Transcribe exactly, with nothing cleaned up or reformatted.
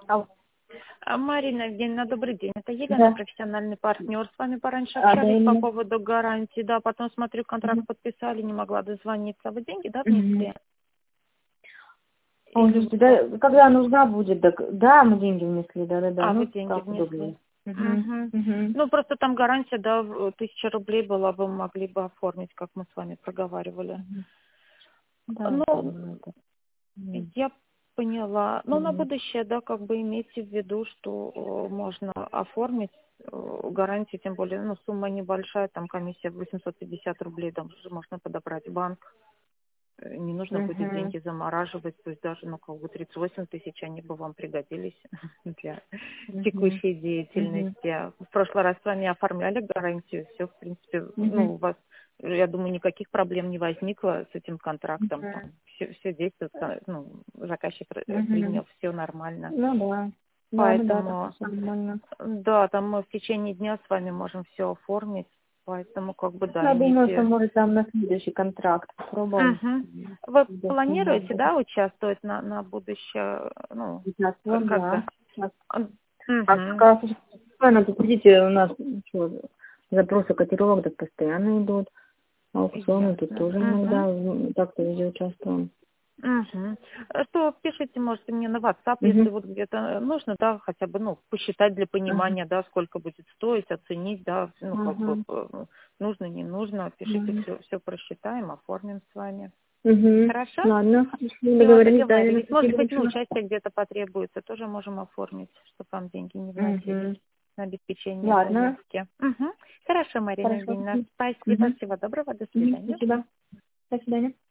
Алло. А, Марина Евгеньевна, добрый день. Это Елена, Да. профессиональный партнер. С вами пораньше А, да, общались по именно. поводу гарантии. Да, потом, смотрю, контракт Мгм. подписали, не могла дозвониться. Вы деньги, да, Мгм. внесли? Ой, Или слушайте, у вас... да, когда нужна будет, так, да, мы деньги внесли, да-да-да, А, вы ну, деньги так удобнее. внесли. Угу. Угу. Угу. Ну, просто там гарантия, да, в- тысяча рублей была бы, могли бы оформить, как мы с вами проговаривали. Да, я Ну, поняла это. М, я поняла. Но на мгм. будущее, да, как бы имейте в виду, что э, можно оформить э, гарантию, тем более, ну, сумма небольшая, там комиссия восемьсот пятьдесят рублей, там же можно подобрать банк. Э, Не нужно будет Мгм. деньги замораживать, то есть даже, ну, как бы тридцать восемь тысяч, они бы вам пригодились для Мгм. текущей Мгм. деятельности. В прошлый раз с вами оформляли гарантию, все, в принципе, ну, Мгм. у вас, я думаю, никаких проблем не возникло с этим контрактом. Мгм. Там все, все действует, э, ну, заказчик э, Мгм. принял, все нормально. Ну да. Да, ну да, так Поэтому, все нормально. да, там мы в течение дня с вами можем все оформить, поэтому, как бы, да, Я думаю, что имейте. может там на следующий контракт попробуем. Мгм. М, Вы где сумма планируете, будет. да, участвовать на, на будущее, ну, Сейчас, к- вот, когда? да. Сейчас. А, А мгм. как раз надо видите, у нас что, запросы котировок так постоянно идут. Аукционы тут Ясно. тоже Мгм. иногда м, так-то везде участвуем. Мгм. Что, пишите, можете мне на WhatsApp, если Угу. вот где-то нужно, да, хотя бы, ну, посчитать для Ага. понимания, да, сколько будет стоить, оценить, да, ну, как бы, Ага. э, нужно, не нужно, пишите, Угу. все, все просчитаем, оформим с вами. Угу. Хорошо? Ладно, хорошо, Все, договорились, да, Ирина, договорились. Может спасибо быть, на большое. участие где-то потребуется, тоже можем оформить, чтобы вам деньги не вносились Угу. на обеспечение Ладно, поездки. Мгм. Хорошо, Марина хорошо. Евгеньевна. Спасибо. Угу. Всего доброго. До Угу. свидания. Спасибо. До свидания.